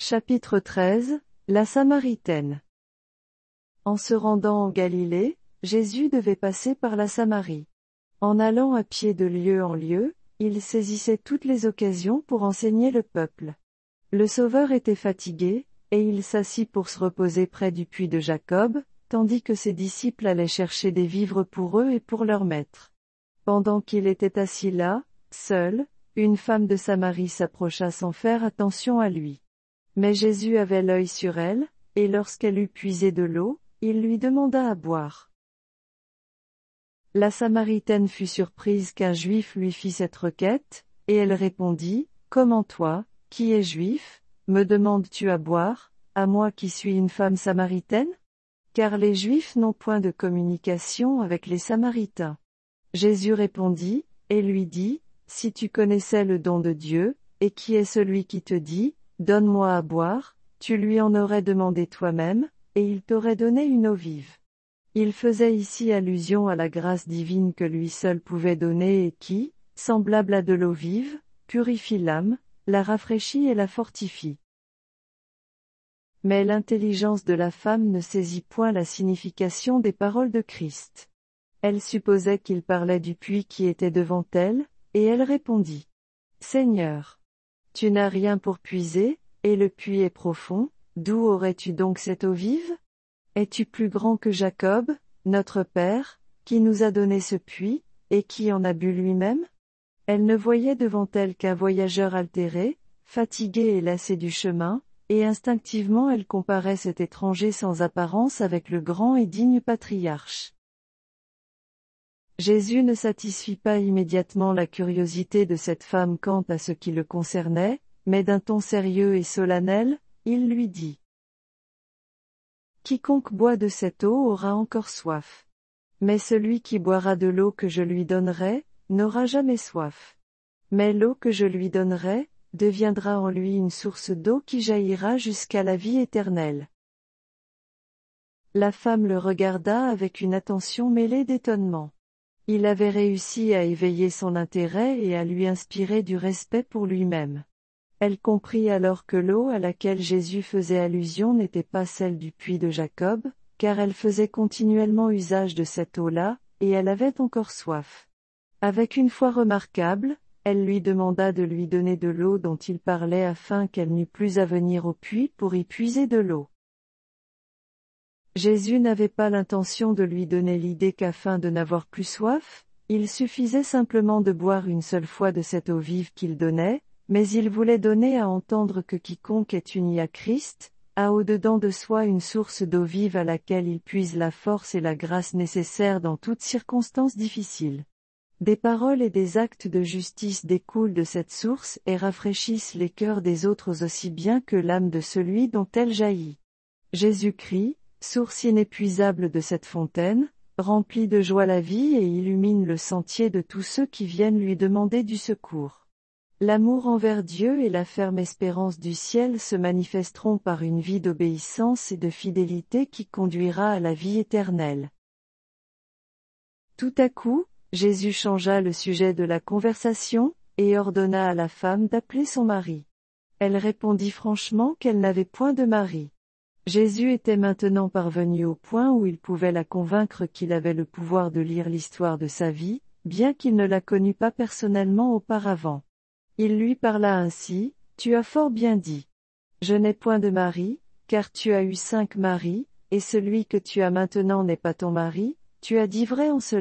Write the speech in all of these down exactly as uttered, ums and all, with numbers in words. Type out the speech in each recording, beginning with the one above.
Chapitre treize, La Samaritaine. En se rendant en Galilée, Jésus devait passer par la Samarie. En allant à pied de lieu en lieu, il saisissait toutes les occasions pour enseigner le peuple. Le Sauveur était fatigué, et il s'assit pour se reposer près du puits de Jacob, tandis que ses disciples allaient chercher des vivres pour eux et pour leur maître. Pendant qu'il était assis là, seul, une femme de Samarie s'approcha sans faire attention à lui. Mais Jésus avait l'œil sur elle, et lorsqu'elle eut puisé de l'eau, il lui demanda à boire. La Samaritaine fut surprise qu'un Juif lui fît cette requête, et elle répondit, « Comment toi, qui es Juif, me demandes-tu à boire, à moi qui suis une femme samaritaine ? Car les Juifs n'ont point de communication avec les Samaritains. » Jésus répondit, et lui dit, « Si tu connaissais le don de Dieu, et qui est celui qui te dit, « Donne-moi à boire », tu lui en aurais demandé toi-même, et il t'aurait donné une eau vive. » Il faisait ici allusion à la grâce divine que lui seul pouvait donner et qui, semblable à de l'eau vive, purifie l'âme, la rafraîchit et la fortifie. Mais l'intelligence de la femme ne saisit point la signification des paroles de Christ. Elle supposait qu'il parlait du puits qui était devant elle, et elle répondit, « Seigneur, tu n'as rien pour puiser, et le puits est profond, d'où aurais-tu donc cette eau vive ? Es-tu plus grand que Jacob, notre père, qui nous a donné ce puits, et qui en a bu lui-même ?» Elle ne voyait devant elle qu'un voyageur altéré, fatigué et lassé du chemin, et instinctivement elle comparait cet étranger sans apparence avec le grand et digne patriarche. Jésus ne satisfit pas immédiatement la curiosité de cette femme quant à ce qui le concernait, mais d'un ton sérieux et solennel, il lui dit, « Quiconque boit de cette eau aura encore soif. Mais celui qui boira de l'eau que je lui donnerai, n'aura jamais soif. Mais l'eau que je lui donnerai, deviendra en lui une source d'eau qui jaillira jusqu'à la vie éternelle. » La femme le regarda avec une attention mêlée d'étonnement. Il avait réussi à éveiller son intérêt et à lui inspirer du respect pour lui-même. Elle comprit alors que l'eau à laquelle Jésus faisait allusion n'était pas celle du puits de Jacob, car elle faisait continuellement usage de cette eau-là, et elle avait encore soif. Avec une foi remarquable, elle lui demanda de lui donner de l'eau dont il parlait afin qu'elle n'eût plus à venir au puits pour y puiser de l'eau. Jésus n'avait pas l'intention de lui donner l'idée qu'afin de n'avoir plus soif, il suffisait simplement de boire une seule fois de cette eau vive qu'il donnait, mais il voulait donner à entendre que quiconque est uni à Christ, a au-dedans de soi une source d'eau vive à laquelle il puise la force et la grâce nécessaires dans toutes circonstances difficiles. Des paroles et des actes de justice découlent de cette source et rafraîchissent les cœurs des autres aussi bien que l'âme de celui dont elle jaillit. Jésus-Christ, source inépuisable de cette fontaine, remplit de joie la vie et illumine le sentier de tous ceux qui viennent lui demander du secours. L'amour envers Dieu et la ferme espérance du ciel se manifesteront par une vie d'obéissance et de fidélité qui conduira à la vie éternelle. Tout à coup, Jésus changea le sujet de la conversation, et ordonna à la femme d'appeler son mari. Elle répondit franchement qu'elle n'avait point de mari. Jésus était maintenant parvenu au point où il pouvait la convaincre qu'il avait le pouvoir de lire l'histoire de sa vie, bien qu'il ne la connût pas personnellement auparavant. Il lui parla ainsi, « Tu as fort bien dit. Je n'ai point de mari, car tu as eu cinq maris, et celui que tu as maintenant n'est pas ton mari, tu as dit vrai en cela. »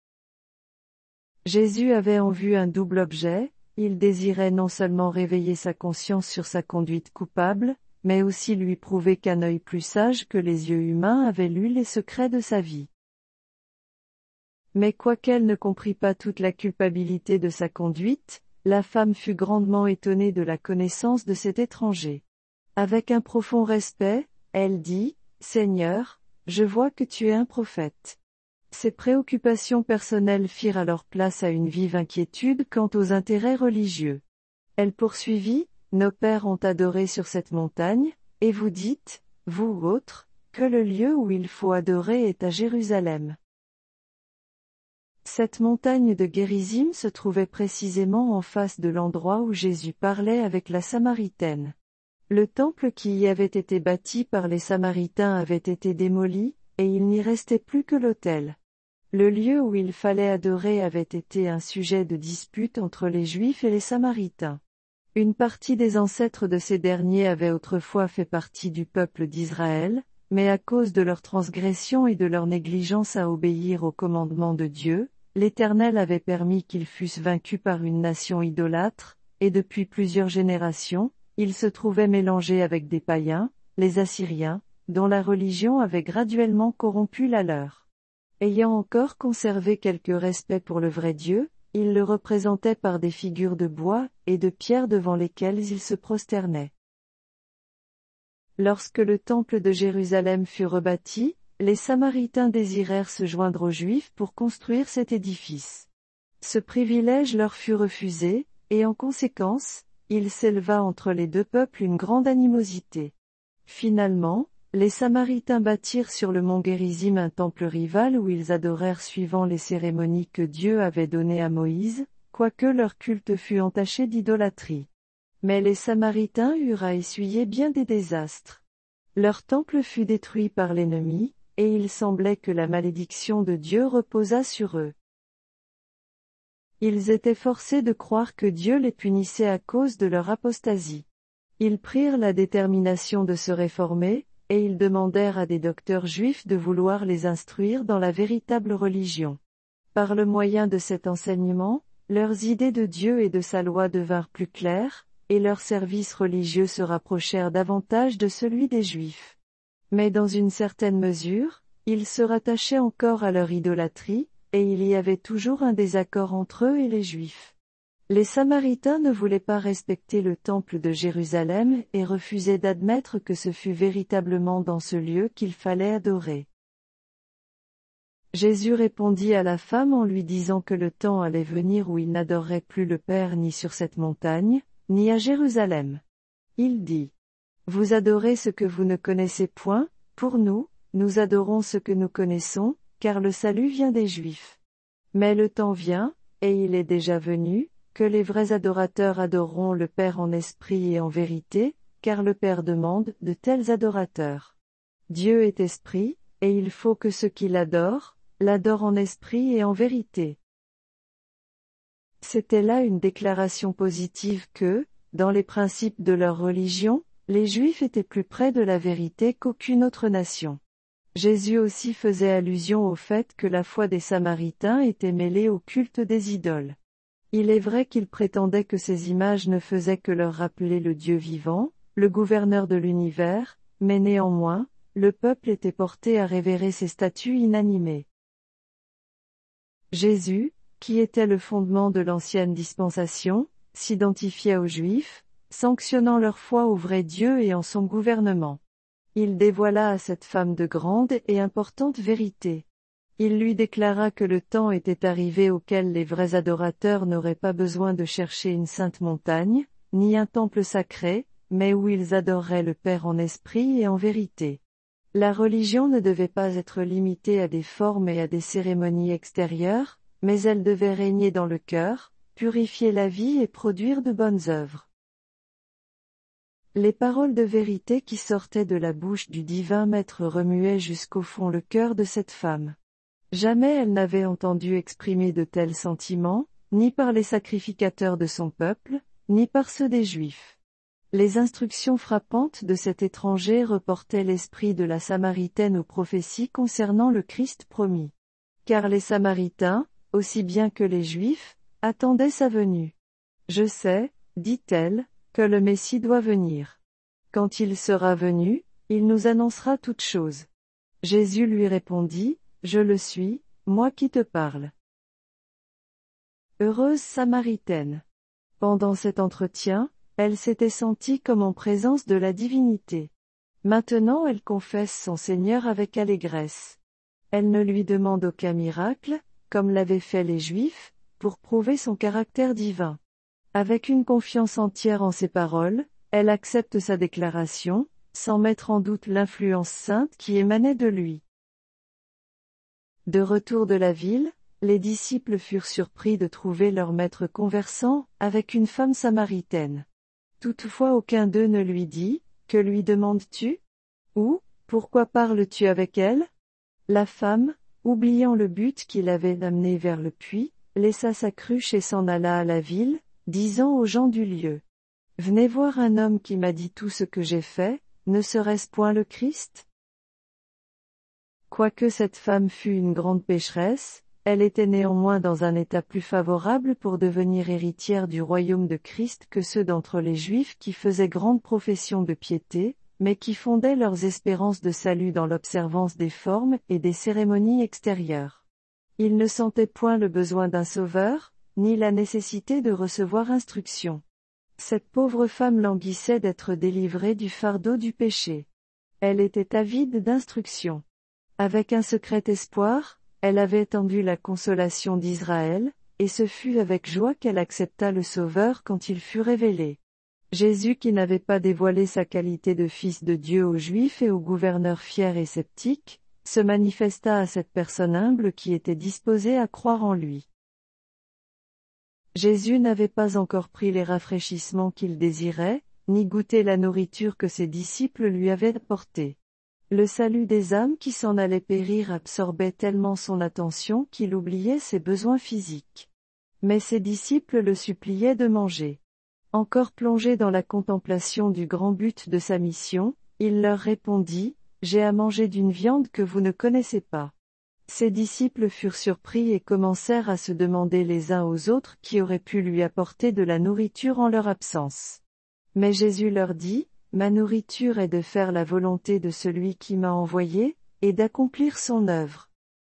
Jésus avait en vue un double objet, il désirait non seulement réveiller sa conscience sur sa conduite coupable, mais aussi lui prouver qu'un œil plus sage que les yeux humains avait lu les secrets de sa vie. Mais quoiqu'elle ne comprît pas toute la culpabilité de sa conduite, la femme fut grandement étonnée de la connaissance de cet étranger. Avec un profond respect, elle dit, « Seigneur, je vois que tu es un prophète. » Ses préoccupations personnelles firent alors place à une vive inquiétude quant aux intérêts religieux. Elle poursuivit, « Nos pères ont adoré sur cette montagne, et vous dites, vous autres, que le lieu où il faut adorer est à Jérusalem. » Cette montagne de Gérizim se trouvait précisément en face de l'endroit où Jésus parlait avec la Samaritaine. Le temple qui y avait été bâti par les Samaritains avait été démoli, et il n'y restait plus que l'autel. Le lieu où il fallait adorer avait été un sujet de dispute entre les Juifs et les Samaritains. Une partie des ancêtres de ces derniers avait autrefois fait partie du peuple d'Israël, mais à cause de leur transgression et de leur négligence à obéir aux commandements de Dieu, l'Éternel avait permis qu'ils fussent vaincus par une nation idolâtre, et depuis plusieurs générations, ils se trouvaient mélangés avec des païens, les Assyriens, dont la religion avait graduellement corrompu la leur. Ayant encore conservé quelque respect pour le vrai Dieu, ils le représentaient par des figures de bois et de pierre devant lesquelles ils se prosternaient. Lorsque le temple de Jérusalem fut rebâti, les Samaritains désirèrent se joindre aux Juifs pour construire cet édifice. Ce privilège leur fut refusé, et en conséquence, il s'éleva entre les deux peuples une grande animosité. Finalement, les Samaritains bâtirent sur le mont Gérizim un temple rival où ils adorèrent suivant les cérémonies que Dieu avait données à Moïse, quoique leur culte fût entaché d'idolâtrie. Mais les Samaritains eurent à essuyer bien des désastres. Leur temple fut détruit par l'ennemi, et il semblait que la malédiction de Dieu reposât sur eux. Ils étaient forcés de croire que Dieu les punissait à cause de leur apostasie. Ils prirent la détermination de se réformer, et ils demandèrent à des docteurs juifs de vouloir les instruire dans la véritable religion. Par le moyen de cet enseignement, leurs idées de Dieu et de sa loi devinrent plus claires, et leurs services religieux se rapprochèrent davantage de celui des Juifs. Mais dans une certaine mesure, ils se rattachaient encore à leur idolâtrie, et il y avait toujours un désaccord entre eux et les Juifs. Les Samaritains ne voulaient pas respecter le temple de Jérusalem et refusaient d'admettre que ce fût véritablement dans ce lieu qu'il fallait adorer. Jésus répondit à la femme en lui disant que le temps allait venir où il n'adorerait plus le Père ni sur cette montagne, ni à Jérusalem. Il dit: « Vous adorez ce que vous ne connaissez point, pour nous, nous adorons ce que nous connaissons, car le salut vient des Juifs. Mais le temps vient, et il est déjà venu, que les vrais adorateurs adoreront le Père en esprit et en vérité, car le Père demande de tels adorateurs. Dieu est esprit, et il faut que ceux qui l'adorent, l'adorent en esprit et en vérité. » C'était là une déclaration positive que, dans les principes de leur religion, les Juifs étaient plus près de la vérité qu'aucune autre nation. Jésus aussi faisait allusion au fait que la foi des Samaritains était mêlée au culte des idoles. Il est vrai qu'ils prétendaient que ces images ne faisaient que leur rappeler le Dieu vivant, le gouverneur de l'univers, mais néanmoins, le peuple était porté à révérer ces statues inanimées. Jésus, qui était le fondement de l'ancienne dispensation, s'identifiait aux Juifs, sanctionnant leur foi au vrai Dieu et en son gouvernement. Il dévoila à cette femme de grande et importante vérité. Il lui déclara que le temps était arrivé auquel les vrais adorateurs n'auraient pas besoin de chercher une sainte montagne, ni un temple sacré, mais où ils adoreraient le Père en esprit et en vérité. La religion ne devait pas être limitée à des formes et à des cérémonies extérieures, mais elle devait régner dans le cœur, purifier la vie et produire de bonnes œuvres. Les paroles de vérité qui sortaient de la bouche du divin Maître remuaient jusqu'au fond le cœur de cette femme. Jamais elle n'avait entendu exprimer de tels sentiments, ni par les sacrificateurs de son peuple, ni par ceux des Juifs. Les instructions frappantes de cet étranger reportaient l'esprit de la Samaritaine aux prophéties concernant le Christ promis. Car les Samaritains, aussi bien que les Juifs, attendaient sa venue. « Je sais, dit-elle, que le Messie doit venir. Quand il sera venu, il nous annoncera toutes choses. » Jésus lui répondit: « Je le suis, moi qui te parle. » Heureuse Samaritaine. Pendant cet entretien, elle s'était sentie comme en présence de la divinité. Maintenant elle confesse son Seigneur avec allégresse. Elle ne lui demande aucun miracle, comme l'avaient fait les Juifs, pour prouver son caractère divin. Avec une confiance entière en ses paroles, elle accepte sa déclaration, sans mettre en doute l'influence sainte qui émanait de lui. De retour de la ville, les disciples furent surpris de trouver leur maître conversant avec une femme samaritaine. Toutefois aucun d'eux ne lui dit, « Que lui demandes-tu » ou « Pourquoi parles-tu avec elle » La femme, oubliant le but qui l'avait amenée vers le puits, laissa sa cruche et s'en alla à la ville, disant aux gens du lieu, « Venez voir un homme qui m'a dit tout ce que j'ai fait, ne serait-ce point le Christ » Quoique cette femme fût une grande pécheresse, elle était néanmoins dans un état plus favorable pour devenir héritière du royaume de Christ que ceux d'entre les Juifs qui faisaient grande profession de piété, mais qui fondaient leurs espérances de salut dans l'observance des formes et des cérémonies extérieures. Ils ne sentaient point le besoin d'un sauveur, ni la nécessité de recevoir instruction. Cette pauvre femme languissait d'être délivrée du fardeau du péché. Elle était avide d'instruction. Avec un secret espoir, elle avait attendu la consolation d'Israël, et ce fut avec joie qu'elle accepta le Sauveur quand il fut révélé. Jésus qui n'avait pas dévoilé sa qualité de Fils de Dieu aux Juifs et aux gouverneurs fiers et sceptiques, se manifesta à cette personne humble qui était disposée à croire en lui. Jésus n'avait pas encore pris les rafraîchissements qu'il désirait, ni goûté la nourriture que ses disciples lui avaient apportée. Le salut des âmes qui s'en allaient périr absorbait tellement son attention qu'il oubliait ses besoins physiques. Mais ses disciples le suppliaient de manger. Encore plongé dans la contemplation du grand but de sa mission, il leur répondit, « J'ai à manger d'une viande que vous ne connaissez pas. » Ses disciples furent surpris et commencèrent à se demander les uns aux autres qui aurait pu lui apporter de la nourriture en leur absence. Mais Jésus leur dit, « Ma nourriture est de faire la volonté de celui qui m'a envoyé, et d'accomplir son œuvre. »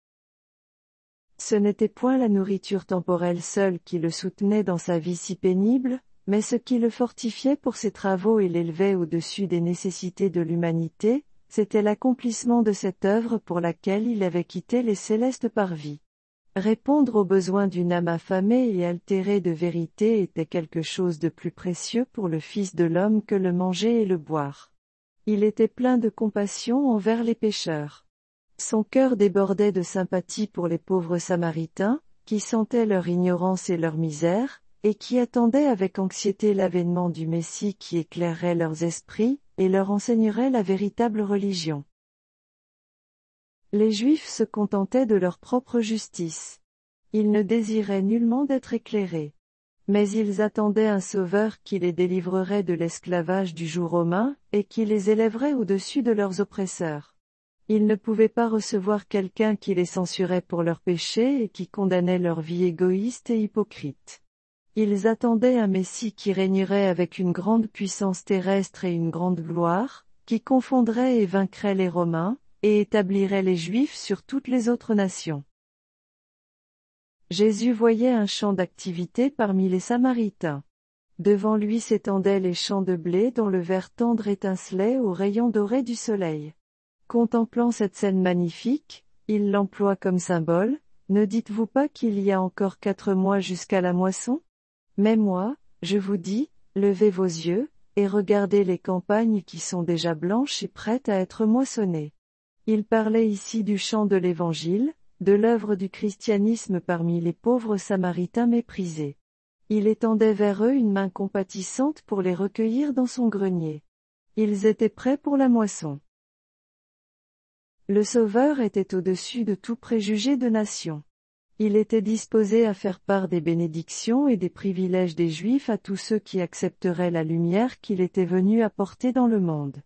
Ce n'était point la nourriture temporelle seule qui le soutenait dans sa vie si pénible, mais ce qui le fortifiait pour ses travaux et l'élevait au-dessus des nécessités de l'humanité, c'était l'accomplissement de cette œuvre pour laquelle il avait quitté les célestes parvis. Répondre aux besoins d'une âme affamée et altérée de vérité était quelque chose de plus précieux pour le Fils de l'homme que le manger et le boire. Il était plein de compassion envers les pécheurs. Son cœur débordait de sympathie pour les pauvres Samaritains, qui sentaient leur ignorance et leur misère, et qui attendaient avec anxiété l'avènement du Messie qui éclairerait leurs esprits, et leur enseignerait la véritable religion. Les Juifs se contentaient de leur propre justice. Ils ne désiraient nullement d'être éclairés. Mais ils attendaient un Sauveur qui les délivrerait de l'esclavage du joug romain, et qui les élèverait au-dessus de leurs oppresseurs. Ils ne pouvaient pas recevoir quelqu'un qui les censurait pour leurs péchés et qui condamnait leur vie égoïste et hypocrite. Ils attendaient un Messie qui régnerait avec une grande puissance terrestre et une grande gloire, qui confondrait et vaincrait les Romains, et établirait les Juifs sur toutes les autres nations. Jésus voyait un champ d'activité parmi les Samaritains. Devant lui s'étendaient les champs de blé dont le vert tendre étincelait aux rayons dorés du soleil. Contemplant cette scène magnifique, il l'emploie comme symbole, « Ne dites-vous pas qu'il y a encore quatre mois jusqu'à la moisson ? Mais moi, je vous dis, levez vos yeux, et regardez les campagnes qui sont déjà blanches et prêtes à être moissonnées. » Il parlait ici du champ de l'Évangile, de l'œuvre du christianisme parmi les pauvres Samaritains méprisés. Il étendait vers eux une main compatissante pour les recueillir dans son grenier. Ils étaient prêts pour la moisson. Le Sauveur était au-dessus de tout préjugé de nation. Il était disposé à faire part des bénédictions et des privilèges des Juifs à tous ceux qui accepteraient la lumière qu'il était venu apporter dans le monde.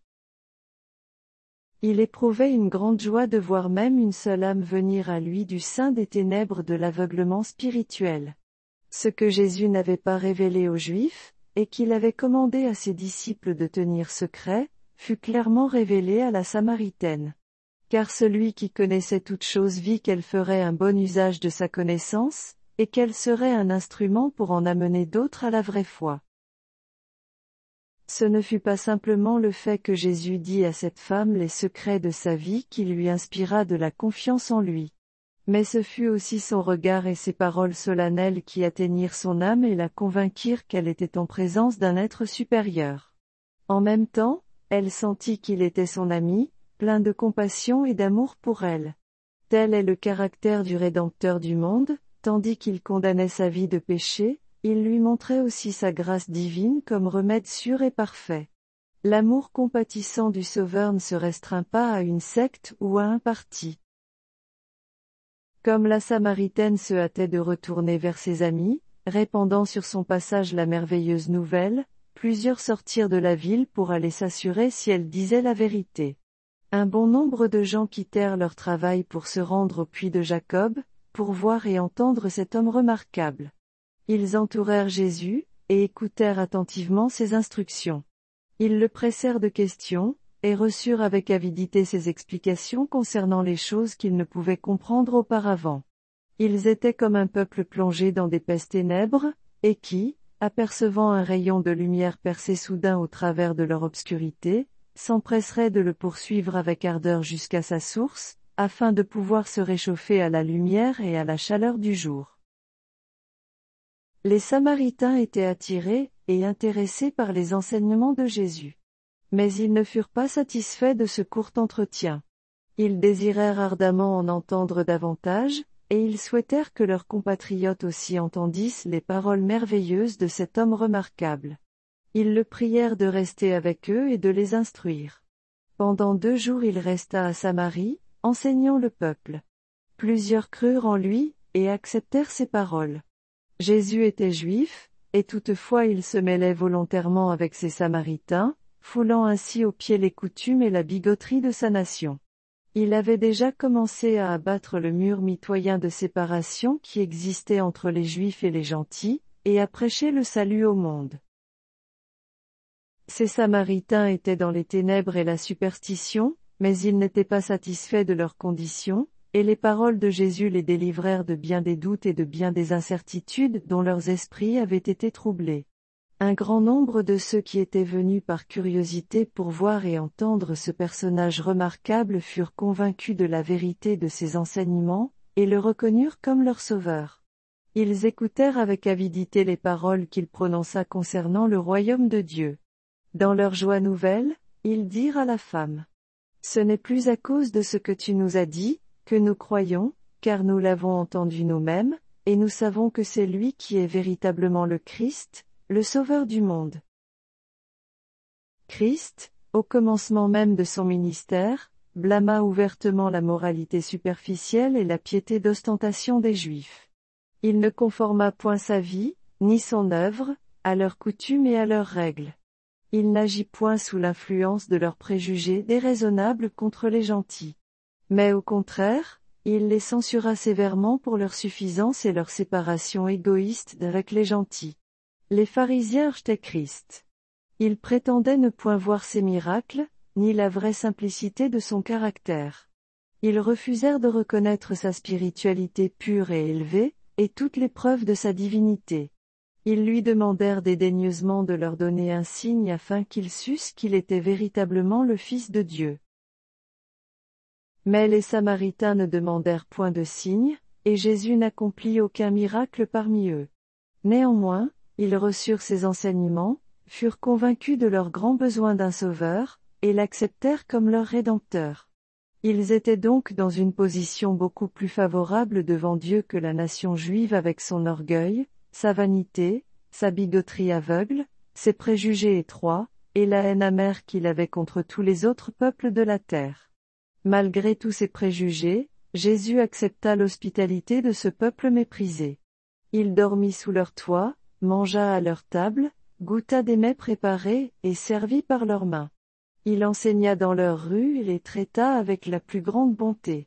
Il éprouvait une grande joie de voir même une seule âme venir à lui du sein des ténèbres de l'aveuglement spirituel. Ce que Jésus n'avait pas révélé aux Juifs, et qu'il avait commandé à ses disciples de tenir secret, fut clairement révélé à la Samaritaine. Car celui qui connaissait toutes choses vit qu'elle ferait un bon usage de sa connaissance, et qu'elle serait un instrument pour en amener d'autres à la vraie foi. Ce ne fut pas simplement le fait que Jésus dit à cette femme les secrets de sa vie qui lui inspira de la confiance en lui. Mais ce fut aussi son regard et ses paroles solennelles qui atteignirent son âme et la convainquirent qu'elle était en présence d'un être supérieur. En même temps, elle sentit qu'il était son ami, plein de compassion et d'amour pour elle. Tel est le caractère du Rédempteur du monde, tandis qu'il condamnait sa vie de péché, il lui montrait aussi sa grâce divine comme remède sûr et parfait. L'amour compatissant du Sauveur ne se restreint pas à une secte ou à un parti. Comme la Samaritaine se hâtait de retourner vers ses amis, répandant sur son passage la merveilleuse nouvelle, plusieurs sortirent de la ville pour aller s'assurer si elle disait la vérité. Un bon nombre de gens quittèrent leur travail pour se rendre au puits de Jacob, pour voir et entendre cet homme remarquable. Ils entourèrent Jésus, et écoutèrent attentivement ses instructions. Ils le pressèrent de questions, et reçurent avec avidité ses explications concernant les choses qu'ils ne pouvaient comprendre auparavant. Ils étaient comme un peuple plongé dans d'épaisses ténèbres, et qui, apercevant un rayon de lumière percer soudain au travers de leur obscurité, s'empresserait de le poursuivre avec ardeur jusqu'à sa source, afin de pouvoir se réchauffer à la lumière et à la chaleur du jour. Les Samaritains étaient attirés et intéressés par les enseignements de Jésus. Mais ils ne furent pas satisfaits de ce court entretien. Ils désirèrent ardemment en entendre davantage, et ils souhaitèrent que leurs compatriotes aussi entendissent les paroles merveilleuses de cet homme remarquable. Ils le prièrent de rester avec eux et de les instruire. Pendant deux jours il resta à Samarie, enseignant le peuple. Plusieurs crurent en lui, et acceptèrent ses paroles. Jésus était juif, et toutefois il se mêlait volontairement avec ces Samaritains, foulant ainsi aux pieds les coutumes et la bigoterie de sa nation. Il avait déjà commencé à abattre le mur mitoyen de séparation qui existait entre les Juifs et les gentils, et à prêcher le salut au monde. Ces Samaritains étaient dans les ténèbres et la superstition, mais ils n'étaient pas satisfaits de leur condition, et les paroles de Jésus les délivrèrent de bien des doutes et de bien des incertitudes dont leurs esprits avaient été troublés. Un grand nombre de ceux qui étaient venus par curiosité pour voir et entendre ce personnage remarquable furent convaincus de la vérité de ses enseignements, et le reconnurent comme leur sauveur. Ils écoutèrent avec avidité les paroles qu'il prononça concernant le royaume de Dieu. Dans leur joie nouvelle, ils dirent à la femme: « Ce n'est plus à cause de ce que tu nous as dit, que nous croyons, car nous l'avons entendu nous-mêmes, et nous savons que c'est lui qui est véritablement le Christ, le Sauveur du monde. » Christ, au commencement même de son ministère, blâma ouvertement la moralité superficielle et la piété d'ostentation des Juifs. Il ne conforma point sa vie, ni son œuvre, à leurs coutumes et à leurs règles. Il n'agit point sous l'influence de leurs préjugés déraisonnables contre les gentils. Mais au contraire, il les censura sévèrement pour leur suffisance et leur séparation égoïste d'avec les gentils. Les pharisiens rejetaient Christ. Ils prétendaient ne point voir ses miracles, ni la vraie simplicité de son caractère. Ils refusèrent de reconnaître sa spiritualité pure et élevée, et toutes les preuves de sa divinité. Ils lui demandèrent dédaigneusement de leur donner un signe afin qu'ils sussent qu'il était véritablement le Fils de Dieu. Mais les Samaritains ne demandèrent point de signe, et Jésus n'accomplit aucun miracle parmi eux. Néanmoins, ils reçurent ses enseignements, furent convaincus de leur grand besoin d'un sauveur, et l'acceptèrent comme leur Rédempteur. Ils étaient donc dans une position beaucoup plus favorable devant Dieu que la nation juive avec son orgueil, sa vanité, sa bigoterie aveugle, ses préjugés étroits, et la haine amère qu'il avait contre tous les autres peuples de la terre. Malgré tous ces préjugés, Jésus accepta l'hospitalité de ce peuple méprisé. Il dormit sous leur toit, mangea à leur table, goûta des mets préparés et servis par leurs mains. Il enseigna dans leurs rues et les traita avec la plus grande bonté.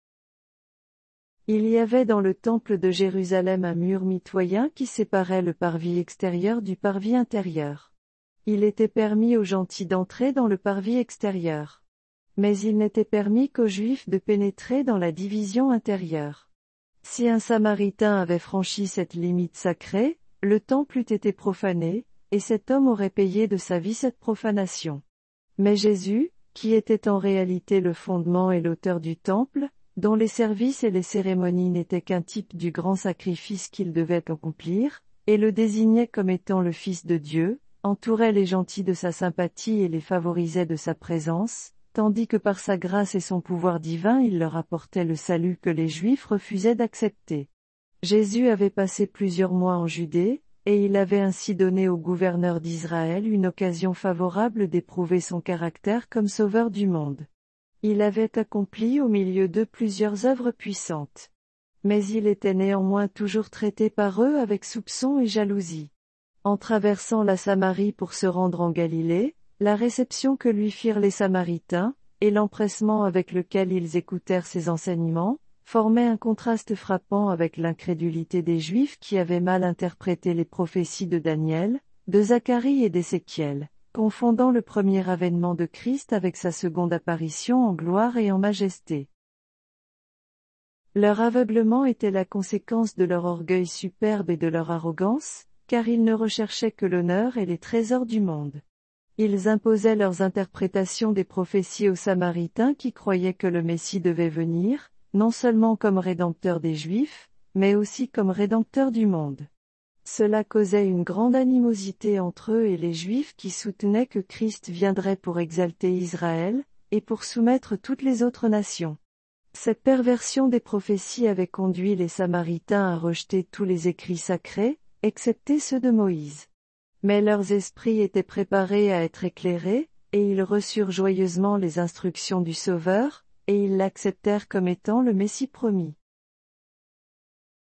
Il y avait dans le temple de Jérusalem un mur mitoyen qui séparait le parvis extérieur du parvis intérieur. Il était permis aux gentils d'entrer dans le parvis extérieur. Mais il n'était permis qu'aux Juifs de pénétrer dans la division intérieure. Si un Samaritain avait franchi cette limite sacrée, le temple eût été profané, et cet homme aurait payé de sa vie cette profanation. Mais Jésus, qui était en réalité le fondement et l'auteur du temple, dont les services et les cérémonies n'étaient qu'un type du grand sacrifice qu'il devait accomplir, et le désignait comme étant le Fils de Dieu, entourait les gentils de sa sympathie et les favorisait de sa présence, tandis que par sa grâce et son pouvoir divin il leur apportait le salut que les Juifs refusaient d'accepter. Jésus avait passé plusieurs mois en Judée, et il avait ainsi donné au gouverneur d'Israël une occasion favorable d'éprouver son caractère comme sauveur du monde. Il avait accompli au milieu d'eux plusieurs œuvres puissantes. Mais il était néanmoins toujours traité par eux avec soupçon et jalousie. En traversant la Samarie pour se rendre en Galilée, la réception que lui firent les Samaritains, et l'empressement avec lequel ils écoutèrent ses enseignements, formaient un contraste frappant avec l'incrédulité des Juifs qui avaient mal interprété les prophéties de Daniel, de Zacharie et d'Ézéchiel, confondant le premier avènement de Christ avec sa seconde apparition en gloire et en majesté. Leur aveuglement était la conséquence de leur orgueil superbe et de leur arrogance, car ils ne recherchaient que l'honneur et les trésors du monde. Ils imposaient leurs interprétations des prophéties aux Samaritains qui croyaient que le Messie devait venir, non seulement comme rédempteur des Juifs, mais aussi comme rédempteur du monde. Cela causait une grande animosité entre eux et les Juifs qui soutenaient que Christ viendrait pour exalter Israël, et pour soumettre toutes les autres nations. Cette perversion des prophéties avait conduit les Samaritains à rejeter tous les écrits sacrés, excepté ceux de Moïse. Mais leurs esprits étaient préparés à être éclairés, et ils reçurent joyeusement les instructions du Sauveur, et ils l'acceptèrent comme étant le Messie promis.